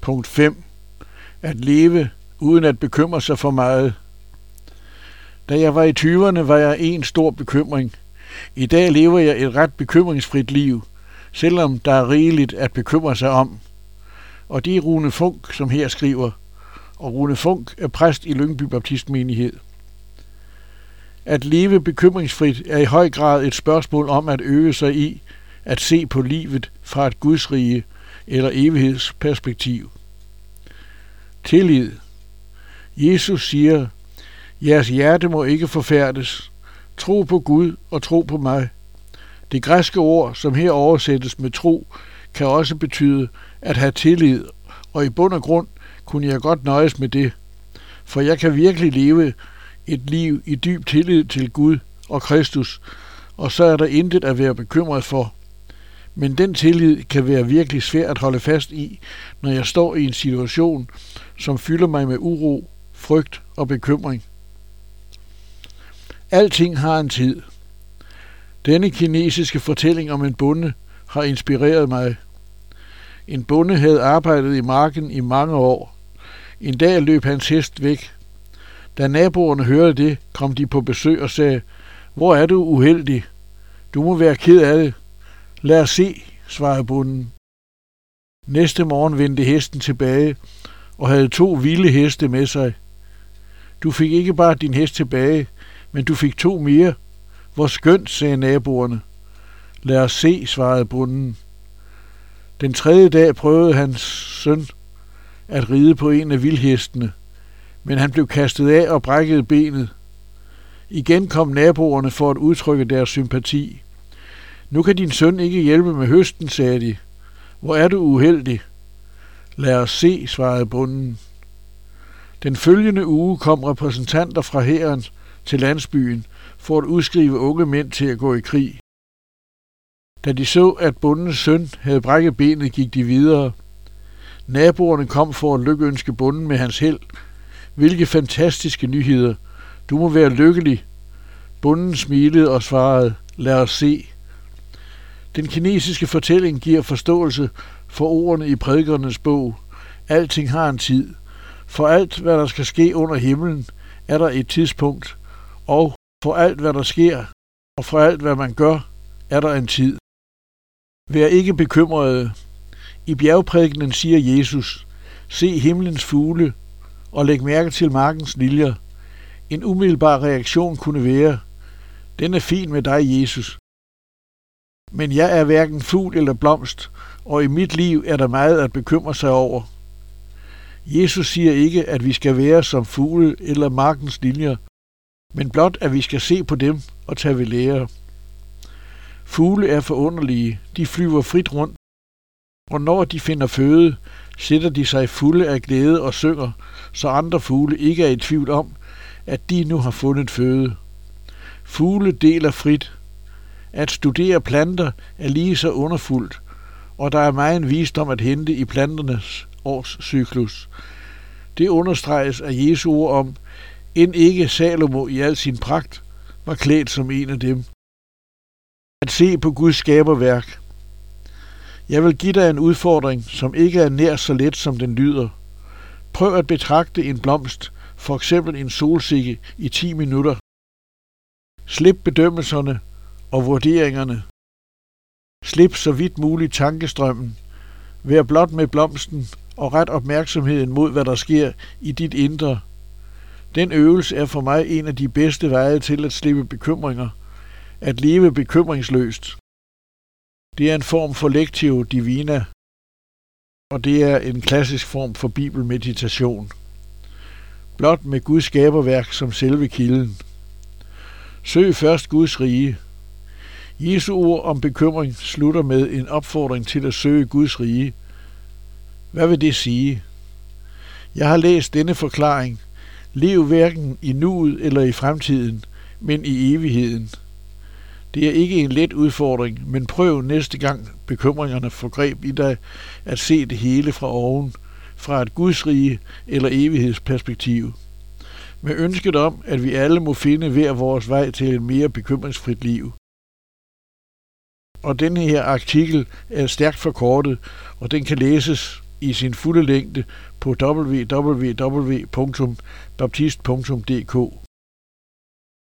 Punkt 5. At leve uden at bekymre sig for meget. Da jeg var i 20'erne, var jeg en stor bekymring. I dag lever jeg et ret bekymringsfrit liv, selvom der er rigeligt at bekymre sig om. Og det er Rune Funk, som her skriver. Og Rune Funk er præst i Lyngby Baptistmenighed. At leve bekymringsfrit er i høj grad et spørgsmål om at øve sig i at se på livet fra et gudsrige eller evighedsperspektiv. Tillid. Jesus siger, jeres hjerte må ikke forfærdes. Tro på Gud og tro på mig. Det græske ord, som her oversættes med tro, kan også betyde at have tillid, og i bund og grund kunne jeg godt nøjes med det. For jeg kan virkelig leve et liv i dyb tillid til Gud og Kristus, og så er der intet at være bekymret for. Men den tillid kan være virkelig svær at holde fast i, når jeg står i en situation, som fylder mig med uro, frygt og bekymring. Alting har en tid. Denne kinesiske fortælling om en bonde har inspireret mig. En bonde havde arbejdet i marken i mange år. En dag løb hans hest væk. Da naboerne hørte det, kom de på besøg og sagde, hvor er du uheldig? Du må være ked af det. Lad os se, svarede bonden. Næste morgen vendte hesten tilbage og havde 2 vilde heste med sig. Du fik ikke bare din hest tilbage, men du fik 2 mere. Hvor skønt, sagde naboerne. Lad os se, svarede bonden. Den 3. dag prøvede hans søn at ride på en af vildhestene, men han blev kastet af og brækkede benet. Igen kom naboerne for at udtrykke deres sympati. Nu kan din søn ikke hjælpe med høsten, sagde de. Hvor er du uheldig? Lad os se, svarede bonden. Den følgende uge kom repræsentanter fra hæren til landsbyen for at udskrive unge mænd til at gå i krig. Da de så, at bondens søn havde brækket benet, gik de videre. Naboerne kom for at lykønske bonden med hans held. Hvilke fantastiske nyheder. Du må være lykkelig. Bonden smilede og svarede, lad os se. Den kinesiske fortælling giver forståelse for ordene i prædikernes bog. Alting har en tid. For alt, hvad der skal ske under himlen, er der et tidspunkt. Og for alt, hvad der sker, og for alt, hvad man gør, er der en tid. Vær ikke bekymrede. I bjergprædikenen siger Jesus, se himlens fugle og læg mærke til markens liljer. En umiddelbar reaktion kunne være, den er fin med dig, Jesus. Men jeg er hverken fugl eller blomst, og i mit liv er der meget at bekymre sig over. Jesus siger ikke, at vi skal være som fugle eller markens liljer, men blot, at vi skal se på dem og tage ved lære. Fugle er forunderlige, de flyver frit rundt, og når de finder føde, sætter de sig fulde af glæde og synger, så andre fugle ikke er i tvivl om, at de nu har fundet føde. Fugle deler frit. At studere planter er lige så underfuldt, og der er megen visdom at hente i planternes årscyklus. Det understreges af Jesu ord om, end ikke Salomo i al sin pragt var klædt som en af dem. At se på Guds skaberværk. Jeg vil give dig en udfordring, som ikke er nær så let, som den lyder. Prøv at betragte en blomst, for eksempel en solsikke, i 10 minutter. Slip bedømmelserne og vurderingerne. Slip så vidt muligt tankestrømmen. Vær blot med blomsten og ret opmærksomheden mod, hvad der sker i dit indre. Den øvelse er for mig en af de bedste veje til at slippe bekymringer. At leve bekymringsløst. Det er en form for lectio divina, og det er en klassisk form for bibelmeditation. Blot med Guds skaberværk som selve kilden. Søg først Guds rige. Jesu ord om bekymring slutter med en opfordring til at søge Guds rige. Hvad vil det sige? Jeg har læst denne forklaring. Lev hverken i nuet eller i fremtiden, men i evigheden. Det er ikke en let udfordring, men prøv næste gang bekymringerne får greb i dig at se det hele fra oven, fra et gudsrige eller evighedsperspektiv. Med ønsket om, at vi alle må finde hver vores vej til et mere bekymringsfrit liv. Og denne her artikel er stærkt forkortet, og den kan læses i sin fulde længde på www.baptist.dk.